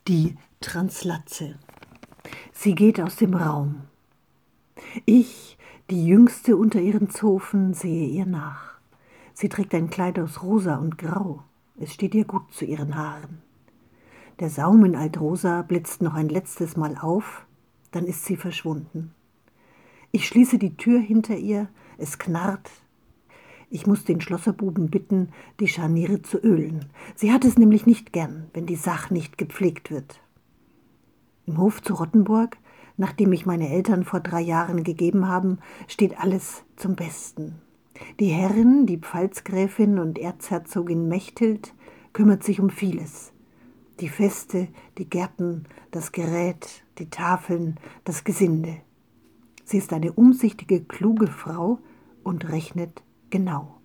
Die Translatze. Sie geht aus dem Raum. Ich, die Jüngste unter ihren Zofen, sehe ihr nach. Sie trägt ein Kleid aus Rosa und Grau. Es steht ihr gut zu ihren Haaren. Der Saum in Altrosa blitzt noch ein letztes Mal auf, dann ist sie verschwunden. Ich schließe die Tür hinter ihr, es knarrt. Ich muss den Schlosserbuben bitten, die Scharniere zu ölen. Sie hat es nämlich nicht gern, wenn die Sach nicht gepflegt wird. Im Hof zu Rottenburg, nachdem mich meine Eltern vor 3 Jahren gegeben haben, steht alles zum Besten. Die Herrin, die Pfalzgräfin und Erzherzogin Mechthild, kümmert sich um vieles. Die Feste, die Gärten, das Gerät, die Tafeln, das Gesinde. Sie ist eine umsichtige, kluge Frau und rechnet genau.